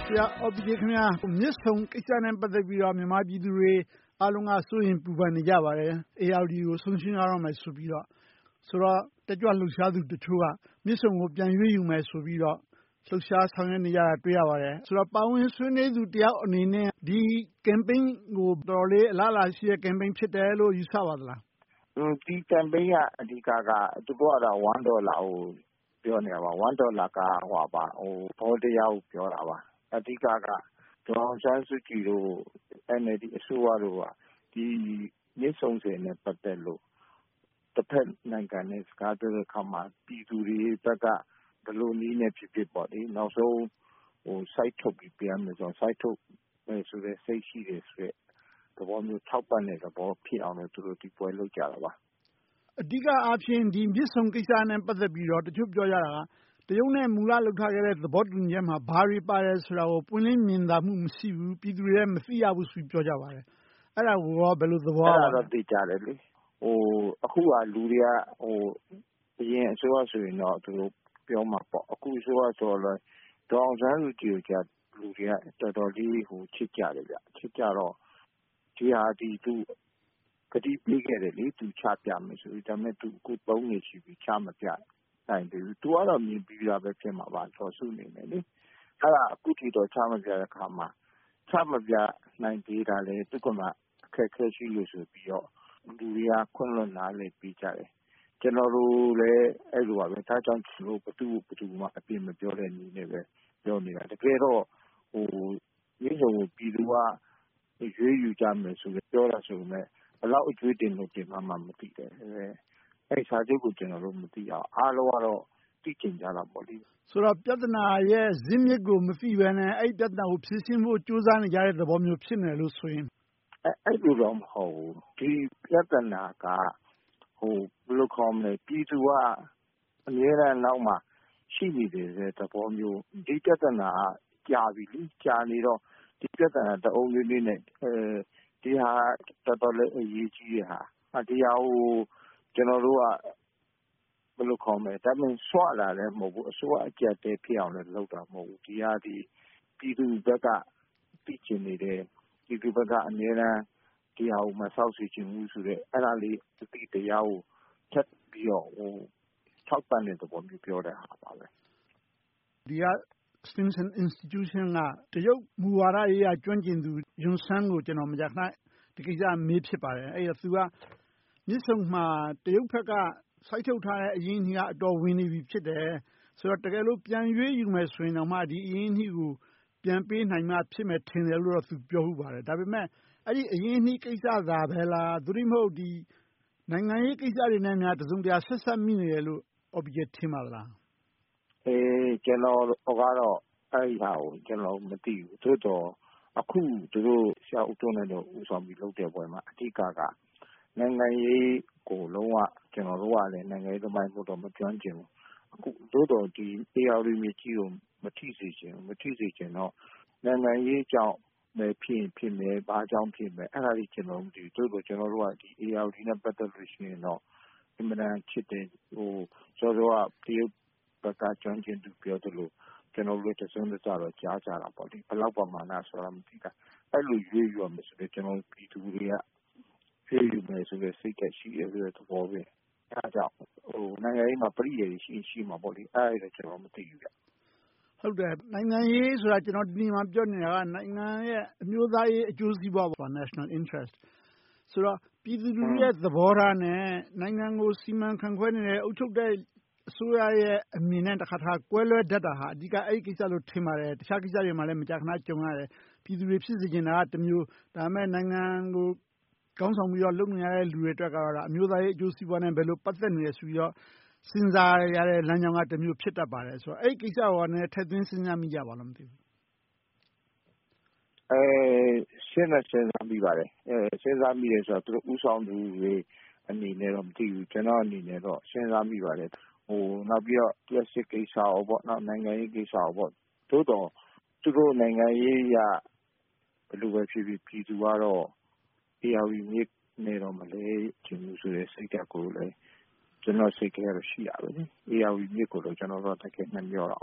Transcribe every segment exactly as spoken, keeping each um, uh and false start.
ဆရာအော်ပီကျခင်များမြစ်ဆုံကိစ္စနဲ့ပတ်သက်ပြီးတော့မြန်မာပြည်သူတွေအားလုံးကစိုးရိမ်ပူပန်နေကြပါတယ်။ ဧရာဝတီကိုဆုံးရှုံးရတော့မယ်ဆိုပြီးတော့ဆိုတော့တက်ကြွလှုပ်ရှားသူတချို့ကမြစ်ဆုံကိုပြန်ရွေးယူမယ်ဆိုပြီးတော့လှုပ်ရှားဆောင်ရွက်နေကြတာတွေ့ရပါတယ်။ဆိုတော့ပါဝင်ဆွေးနွေးသူတယောက်အနေနဲ့ဒီ campaign ကိုတော်တော်လေးအလားအလာရှိတဲ့ campaign ဖြစ်တယ်လို့ယူဆပါသလား။ဒီ campaign ကအဓိကကသူတို့ကတော့one dollar ကိုပြောနေတာပါ။ one dollar ကဟိုပါဟိုဘောတရားကိုပြောတာပါ။အဓိကကဒေါ်အောင်ဆန်းစုကြည်တို့ N L D အစိုးရတို့ကဒီမြစ်ဆုံဆည်နဲ့ပတ်သက်လို့တစ်ဖက်နိုင်ငံနဲ့စကားပြောတဲ့အခါမှာပြည်သူတွေဘက်ကဘယ်လိုနည်းနဲ့ဖြစ်ဖြစ်ပေါ့လေနောက်ဆုံးဟို site ထုတ်ပြီးပြန်မယ်ဆိုတော့ site ထုတ်မယ်ဆိုတဲ့စိတ်ရှိတယ်ဆိုတဲ့သဘောမျိုးထောက်ပံ့တဲ့သဘောဖြစ်အောင်လို့သူတို့ဒီပွဲလုပ်ကြတာပါအဓိကအားဖြင့်ဒီမြစ်ဆုံကိစ္စနဲ့ပတ်သက်ပြီးတော့တချို့ပြောကြတာကတရုတ်နဲ့မူလလှုပ်ထားခဲ့တဲ့သဘောတူညီချက်မှာဘာတွေပါတယ်ဆိုတာကိုပွင့်လင်းမြင်သာမှုမရှိဘူးပြည်သူတွေလည်းမသိရဘူးဆိုပြီးပြောကြပါတယ်အဲ့ဒါကိုရောဘယ်လိုသဘောအဲ့ဒါတော့သိကြတယ်လေဟိုအခုကလူတွေကဟိုအရင်အစိုးရဆိုရင်တော့သူတို့ပြောမှာပေါ့အခုအစိုးရဆိုတော့ဒေါအောင်ဆန်းစုကြည်ကလူတွေကတော်တော်လေးဟိုချစ်ကြတယ်ဗျချစ်ကြတော့ဒီဟာဒီသူကတိပေးခဲ့တယ်လေသူချပြမယ်ဆိုပြီးဒါပေမဲ့သူအခုသုံးနေရှိပြီးချမပြနိုင်ဘူးသူကတော့မြင်ပြီးတာပဲဖြစ်မှာပါတော်စုနေတယ်လေအဲ့ဒါအခုထိတော့ချမပြတဲ့အခါမှာချမပြနိုင်သေးတာလေသူကမှအခက်ခဲရှိလို့ဆိုပြီးတော့လူတွေကခွင့်လွှတ်နားလည်ပြီးကြတယ်ကျွန်တော်တို့လည်းအဲ့လိုပါပဲဒါကြောင့်ကျွန်တော်ဘသူဘသူမှအပြစ်မပြောတဲ့နည်းနဲ့ပဲပြောနေတာတကယ်တော့ဟိုမြေစုံကိုပြည်သူကရွေးယူကြမယ်ဆိုပြီးပြောတာဆိုပေမဲ့ဘယ်လောက်အကျွေးတင်လို့တင်မှမှမသိတယ်အဲ့စာချုပ်ကိုကျွန်တော်တို့မသိအောင်အားလုံးကတော့သိကျင်ကြတာပေါ့လေဆိုတော့ပြဿနာရဲ့ဇစ်မြစ်ကိုမသိဘဲနဲ့အဲ့ပြဿနာကိုဖြေရှင်းဖို့ကြိုးစားနေကြတဲ့သဘောမျိုးဖြစ်နေလို့ဆိုရင်အဲ့အဲ့လိုတော့မဟုတ်ဘူးဒီပြဿနာကဟိုဘယ်လိုခေါ်မလဲပြည်သူကအများအားနောက်မှာရှိနေတယ်တဲ့သဘောမျိုးဒီပြဿနာကကြာပြီလေကြာနေတော့ဒီပြဿနာတအုံးလေးလေးနဲ့အဲဒီဟာတော်တော်လေးအရေးကြီးတဲ့ဟာဒီဟာကိုကျွန်တော်တို့ကဘယ်လိုခေါ်မလဲဒါမှမဟုတ်ဆွလာလည်းမဟုတ်ဘူးအစိုးရအကြက်တဲဖြစ်အောင်လည်းလုပ်တာမဟုတ်ဘူးဒီဟာဒီပြည်သူဘက်ကသိချင်နေတဲ့ပြည်သူဘက်ကအများအားဒီဟာကိုမဆောက်စီချင်ဘူးဆိုတော့အဲ့ဒါလေးအတိတရားကိုထပ်ပြီးတော့ဟိုထောက်ပံ့တဲ့သဘောမျိုးပြောတဲ့ဟာပါပဲဒီက Stimson Institution ကတရုတ်မူဝါဒရေးရာကျွမ်းကျင်သူယွန်ဆန်းကိုကျွန်တော်မကြာခဏဒီကိစ္စမေးဖြစ်ပါတယ်အဲ့တော့သူကမြစ်ဆုံမှာတရုတ်ဘက်ကစိုက်ထုတ်ထားတဲ့အရင်းအနှီးကအတော်ဝင်နေပြီဖြစ်တယ်ဆိုတော့တကယ်လို့ပြန်ရွေးယူမယ်ဆိုရင်တော့မှဒီအရင်းအနှီးကိုပြန်ပေးနိုင်မှဖြစ်မယ်ထင်တယ်လို့တော့သူပြောဟုတ်ပါတယ်ဒါပေမဲ့အဲ့ဒီအရင်းအနှီးကိစ္စသာပဲလားသူတို့မဟုတ်ဒီနိုင်ငံရေးကိစ္စတွေနဲ့များတစုံတရာဆက်ဆက်မိနေတယ်လို့ object ထင်ပါလားအေးကျွန်တော်ကတော့အဲ့ဒီဟာကိုကျွန်တော်မသိဘူးသို့တော့အခုသူတို့ဆရာဦးတွန်းနဲ့တော့ဦးဆောင်ပြီးလုပ်တဲ့ပွဲမှာအဓိကကနိုင်ငံရေးကိုလုံးဝကျွန်တော်တို့ကလည်းနိုင်ငံရေးသမိုင်းဖို့တော့မကျွမ်းကျင်ဘူးအခုသို့တော့ဒီ A R D မြေကြီးကိုမထိစေချင်မထိစေချင်တော့နိုင်ငံရေးကြောင့်ပဲဖြစ်ဖြစ်မယ်ဘာကြောင့်ဖြစ်မယ်အဲ့ဒါကြီးကျွန်တော်တို့ဒီသို့တော့ကျွန်တော်တို့ကဒီ A R D နဲ့ပတ်သက်လို့ရှိရင်တော့အမှန်တန်ချစ်တယ်ဟိုဆိုတော့တရုတ်ဘက်ကကျွမ်းကျင်သူပြောသလိုကျွန်တော်တို့တစုံတစတော့ကြားကြတာပေါ့ဒီဘယ်လောက်ပမာဏဆိုတာမသိတာအဲ့လိုရွေးရမယ်ဆိုတော့ကျွန်တော်ပြည်သူတွေကရွေးယူမယ်ဆိုတော့စိတ်ကရှိရတဲ့သဘောပဲအဲဒါကြောင့်ဟိုနိုင်ငံရေးမှာပြည်ရည်ရှိရှိမှာပေါ့လေအဲ့ဒါကျွန်တော်မသိဘူးဗျဟုတ်တယ်နိုင်ငံရေးဆိုတာကျွန်တော်ဒီမှာပြောနေတာကနိုင်ငံရဲ့အမျိုးသားရေးအကျိုးစီးပွားပေါ့ national interest ဆိုတော့ပြည်သူလူထုရဲ့သဘောထားနဲ့နိုင်ငံကိုစီမံခန့်ခွဲနေတဲ့အုပ်ချုပ်တဲ့အစိုးရရဲ့အမြင်နဲ့တစ်ခါတခါကွဲလွဲတတ်တာဟာအဓိကအဲ့ဒီကိစ္စလို့ထင်ပါတယ်တခြားကိစ္စတွေမှာလည်းမကြာခဏကြုံရတယ်ပြည်သူတွေဖြစ်စေချင်တာကတစ်မျိုးဒါပေမဲ့နိုင်ငံကိုကောင်းဆောင်ပြီးတော့လုပ်နေရတဲ့လူတွေအတွက်ကတော့အမျိုးသားရေးအကျိုးစီးပွားနဲ့ဘယ်လိုပတ်သက်နေလဲဆိုပြီးတော့စဉ်းစားရတဲ့လမ်းကြောင်းကတစ်မျိုးဖြစ်တတ်ပါတယ်ဆိုတော့အဲ့ဒီကိစ္စကိုလည်းထည့်သွင်းစဉ်းစားမိကြပါလားမသိဘူးအဲစဉ်းစားစဉ်းစားမိပါတယ်အဲစဉ်းစားမိတယ်ဆိုတော့သူတို့ဥဆောင်သူတွေအနေနဲ့တော့မသိဘူးကျွန်တော်အနေနဲ့တော့စဉ်းစားမိပါတယ်ဟိုနောက်ပြီးတော့လက်ရှိကိစ္စရောပေါ့နောက်နိုင်ငံရေးကိစ္စရောပေါ့သို့တော့သူတို့နိုင်ငံရေးရဘယ်လိုပဲဖြစ်ဖြစ်ပြည်သူကတော့ A R D မြစ်နေတော့မလဲကျင်းမှုဆိုတဲ့စိတ်ဓာတ်ကိုလည်းကျွန်တော်စိတ်ထဲရရှိရပါလေ A R D မြစ်ကိုတော့ကျွန်တော်တို့တကယ်နှမျောတော့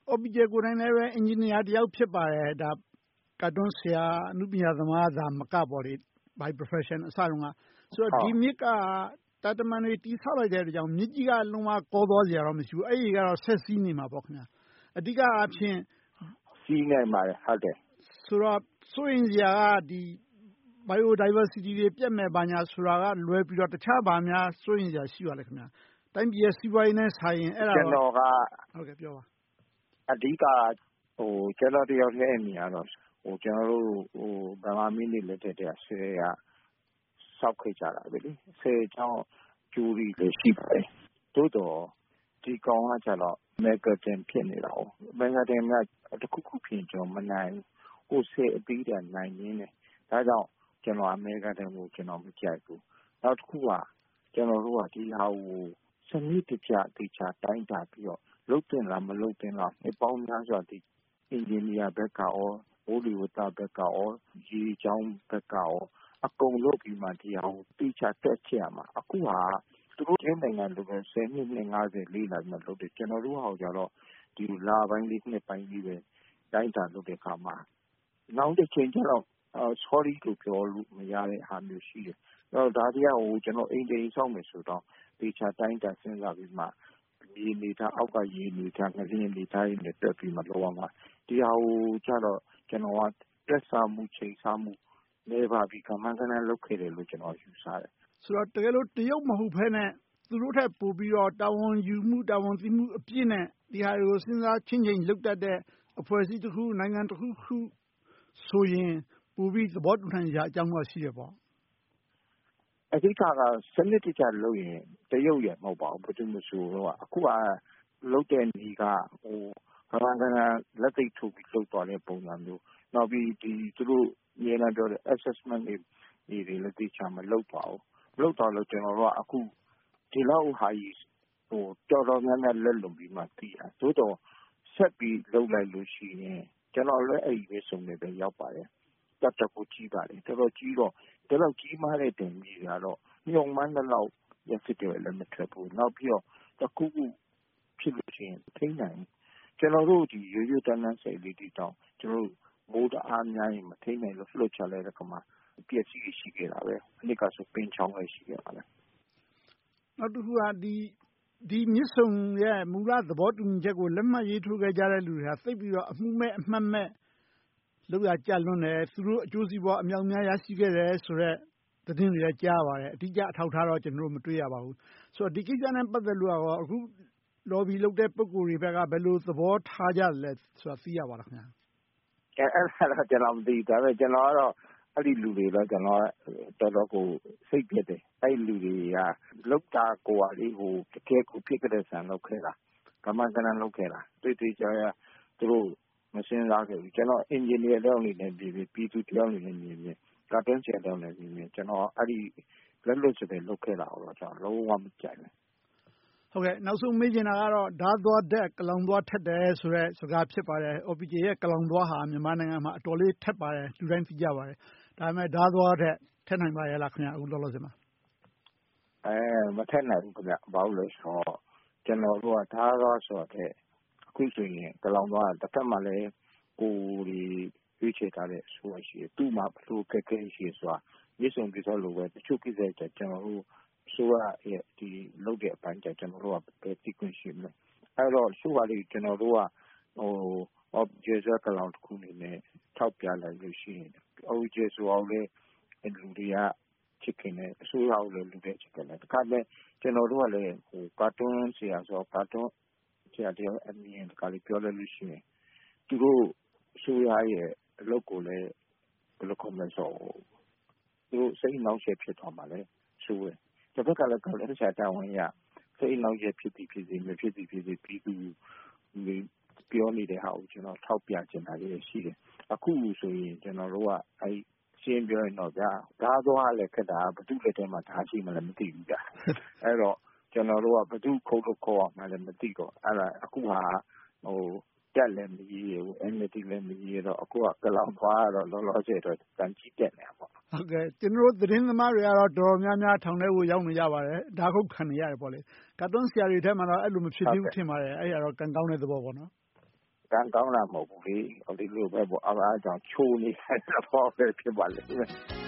အော်ပီဂျေကိုယ်တိုင်လည်းပဲအင်ဂျင်နီယာတယောက်ဖြစ်ပါတယ်ဒါကာတွန်းဆရာအနုပညာသမားသာမကပေါ့လေ by profession အစတုန်းကဆိုတော့ဒီမြစ်ကတာတမန်တွေတီးဆောက်လိုက်တဲ့အတွက်ကြောင့်မြစ်ကြီးကလုံးဝကောသွားစရာတော့မရှိဘူးအဲ့ဒီကတော့ဆက်စီးနေမှာပေါ့ခင်ဗျာအဓိကအားဖြင့်စီးနေမှာဟုတ်တယ်ဆိုတော့ဆိုရင်စရာကဒီ biodiversity တွေပြတ်မဲ့ဘာညာဆိုတာကလွယ်ပြီးတော့တခြားဘာများဆိုရင်စရာရှိပါလဲခင်ဗျာတိုင်းပြည်ရဲ့စီးပွားရေးနဲ့ဆိုင်ရင်အဲ့ဒါတော့ကျွန်တော်ကဟုတ်ကဲ့ပြောပါအဓိကဟိုကျွန်တော်တယောက်တည်းအမြင်ကတော့ဟိုကျွန်တော်တို့ဟိုဗမာမင်းတွေလက်ထက်တည်းဆယ်ကစောက်ခဲ့ကြတာပဲလေဆယ်ချောင်းကျူရီလည်းရှိပါတယ်တိုးတော့ဒီကောင်ကကျတော့မက်ဂါတင်ဖြစ်နေတာ哦မက်ဂါတင်ကတခုခုဖြစ်ကျွန်တော်မနိုင်ဟိုဆယ်အပြီးတည်းနိုင်ရင်းနဲ့ဒါကြောင့်ကျွန်တော်အမေရိကန်တည်းကိုကျွန်တော်မကြိုက်ဘူးနောက်တစ်ခုကကျွန်တော်တို့ကဒီဟာကိုစနစ်တကျတေချာတိုင်းတာပြီးတော့လုပ်တင်လားမလုပ်တင်လားအပေါင်းများစွာဒီအင်ဂျင်နီယာဘက်ကရောဘိုးလီဝတာဘက်ကရောရေချောင်းဘက်ကရောအကုန်လုပ်ပြီးမှဒီဟာကိုတေချာတက်ချရမှာအခုဟာသူတို့ချင်းနိုင်ငံလိုပဲဆယ်နှစ်နဲ့ငါးဆယ်လေးလာမှလုပ်တယ်ကျွန်တော်တို့ဟာကြတော့ဒီလာပိုင်းလေးနှစ်ပိုင်းလေးပဲတိုင်းတာလုပ်တဲ့အခါမှာနောက်တစ်ချိန်ကျတော့sorry လို့ပြောလို့မရတဲ့ဟာမျိုးရှိတယ်။အဲ့တော့ဒါတရားကိုကျွန်တော်အိမ်တိမ်ဆောက်မယ်ဆိုတော့တေချာတိုင်းတာစဉ်းစားပြီးမှရေနေတာအောက်ကရေနေတာငလျင်နေတာတွေနဲ့တက်ပြီးမှလောအောင်မှာဒီဟာကိုကျတော့ကျွန်တော်ကတက်စားမှုချိန်စားမှုနေပါပြီးကမှန်းကနန်းလုပ်ခဲ့တယ်လို့ကျွန်တော်ယူဆတယ်။ဆိုတော့တကယ်လို့တရုတ်မဟုတ်ဘဲနဲ့သူတို့ထက်ပိုပြီးတော့တာဝန်ယူမှုတာဝန်သိမှုအပြည့်နဲ့ဒီဟာကိုစဉ်းစားချင်းချင်းလုပ်တတ်တဲ့အဖွဲ့အစည်းတစ်ခုနိုင်ငံတစ်ခုခုဆိုရင်ပိုပြီးသဘောတူနိုင်ကြအကြောင်းတော့ရှိရပေါ့အဓိကကစနစ်တကျလုပ်ရင်တရုတ်ရမဟုတ်ပါဘူးဘာလို့မဆိုတော့အခုကလုပ်တဲ့နေကဟိုဘာမှကလက်သိထုတ်ပြီးလုပ်သွားတဲ့ပုံစံမျိုးနောက်ပြီးဒီသူတို့နေလာပြောတဲ့ assessment တွေဒီလက်သိချာမလုပ်ပါဘူးလုပ်တော့လို့ကျွန်တော်တို့ကအခုဒီလောက်ဟာကြီးဟိုတော်တော်များများလက်လုံပြီးမှတည်တာသို့တော့ဆက်ပြီးလုပ်လိုက်လို့ရှိရင်ကျွန်တော်လည်းအဲ့ဒီပဲစုံနေပဲရောက်ပါတယ်တက်တကူကြီးပါလေတော်တော်ကြီးတော့တော်တော်ကြီးမားတဲ့တင်ကြီးတွေကတော့ညုံမှန်းတော့ရစစ်တယ်လည်းမထွက်ဘူးနောက်ပြီးတော့တကူကူဖြစ်လို့ရှိရင်ထိနိုင်ကျွန်တော်တို့ဒီရိုးရိုးတန်းတန်းစိတ်လေးတွေတောင်ကျွန်တော်တို့မိုးတအားများရင်မထိနိုင်လို့လှုပ်ချလိုက်တဲ့ကမှပြည့်စည်ရှိခဲ့တာပဲအနည်းကဆိုပင်ချောင်းလည်းရှိခဲ့ပါလေနောက်တစ်ခုကဒီဒီမြစ်ဆုံရဲ့မူလသဘောတူညီချက်ကိုလက်မှတ်ရေးထိုးခဲ့ကြတဲ့လူတွေဟာသိပြီးတော့အမှုမဲ့အမှတ်မဲ့လောက်ရကြလွန်းတယ်သူတို့အကျိုးစီးပွားအမြောက်များရရှိခဲ့တယ်ဆိုတော့သတင်းတွေကြားပါတယ်အတိအကျအထောက်ထားတော့ကျွန်တော်တို့မတွေ့ရပါဘူးဆိုတော့ဒီကိစ္စနဲ့ပတ်သက်လို့ကတော့အခု lobby လုပ်တဲ့ပုံကိုယ်တွေဘက်ကဘယ်လိုသဘောထားကြလဲဆိုတာသိရပါလားခင်ဗျာအဲအဲ့ဒါကျွန်တော်မသိဒါပေမဲ့ကျွန်တော်ကတော့အဲ့ဒီလူတွေတော့ကျွန်တော်တော်တော်ကိုစိတ်ပြည့်တယ်အဲ့လူတွေကလောက်တာကိုယ်လေးဟိုတကယ်ကိုဖြစ်ကြတဲ့ဆန်လောက်ခဲ့တာကမ္ဘာကနန်းလောက်ခဲ့တာတွေ့တွေ့ကြရသူတို့မစင်းစားခဲ့ဘူးကျွန်တော်အင်ဂျင်နီယာတောင်းနေတယ်ပြည်ပြည်သူတောင်းနေတယ်မြင်မြင်ကာတွန်းချတောင်းနေမြင်မြင်ကျွန်တော်အဲ့ဒီလက်လွတ်စတဲ့လောက်ခဲ့တာတော့ကျွန်တော်လုံးဝမကြိုက်ဘူးဟုတ်ကဲ့နောက်ဆုံးမေးချင်တာကတော့ဓာသွားတဲ့ကလောင်သွားထက်တယ်ဆိုတဲ့စကားဖြစ်ပါတယ် O P J ရဲ့ကလောင်သွားဟာမြန်မာနိုင်ငံမှာအတော်လေးထက်ပါတယ်လူတိုင်းသိကြပါတယ်ဒါပေမဲ့ဓာသွားတဲ့ထက်နိုင်ပါရဲ့လားခင်ဗျာအခုလောလောဆယ်မှာအဲမထက်နိုင်ဘူးခင်ဗျဘာလို့လဲဆိုတော့ကျွန်တော်တို့ကဓာသွားဆိုတဲ့အခုဆိုရင်ကလောင်သွားတစ်ဖက်မှာလည်းကိုဒီရွေးချယ်ထားတဲ့ဆိုရရှိသူ့မှာဘလို့ကဲကဲရှိဆိုတာမြေစုံပြသောလိုပဲတချို့ကိစ္စတွေကျွန်တော်တို့ဆိုရရဲ့ဒီလုပ်တဲ့အပိုင်းကျကျွန်တော်တို့ကပဲသိခွင့်ရှိမယ်အဲ့တော့ဆိုပါလေကျွန်တော်တို့ကဟို object ကလောင်တစ်ခုနေနဲ့ထောက်ပြလိုက်လို့ရှိရင် object ဆိုအောင်လေလူတွေကချစ်ခင်တဲ့အစိုးရကိုလည်းလူတွေချစ်ခင်တယ်တခါတည်းကျွန်တော်တို့ကလည်းဟိုကာတွန်းဆရာဆိုကာတွန်းဆရာတယောက်အမြင်တခါလေးပြောလိုက်လို့ရှိရင်သူတို့အစိုးရရဲ့အလုပ်ကိုလည်းဘယ်လိုခေါ်မလဲဆိုသူတို့စိတ်နှောက်ယှက်ဖြစ်သွားမှာလေဆိုရယ်တစ်ဖက်ကလည်းကောလည်းဆရာတာဝန်ရစိတ်နှောက်ယှက်ဖြစ်ပြီးဖြစ်စီမဖြစ်ပြီးဖြစ်စီပြီးသူပြောနေတဲ့ဟာကိုကျွန်တော်ထောက်ပြချင်တာလေးရှိတယ်အခုဆိုရင်ကျွန်တော်တို့ကအဲရှင်းပြောရင်တော့ဗျာဓာသွားလည်းခက်တာဘယ်သူလက်ထဲမှာဓာရှိမှလည်းမသိဘူးဗျာအဲ့တော့ကျွန်တော်တို့ကဘယ်သူခုတ်လို့ခေါ်အောင်မှလည်းမသိတော့အဲ့ဒါအခုဟာဟိုတက်လည်းမကြီးရဘူး energy လည်းမကြီးရတော့အခုကကလောင်သွားတော့လောလောဆယ်တော့တန်ကြီးတက်နေတာပေါ့ဟုတ်ကဲ့ကျွန်တော်တို့သတင်းသမားတွေကတော့တော်တော်များများထောင်ထဲကိုရောက်နေကြပါတယ်ဓာခုတ်ခံနေရတယ်ပေါ့လေကာတွန်းဆရာတွေထဲမှာတော့အဲ့လိုမဖြစ်သေးဘူးထင်ပါတယ်အဲ့ဒါတော့ကံကောင်းတဲ့သဘောပေါ့နော်ကံကောင်းတာမဟုတ်ဘူးလေဒီလိုပဲပေါ့အားအားကြောင့်ချိုးနေတယ်တော့ပဲဖြစ်ပါလိမ့်မယ်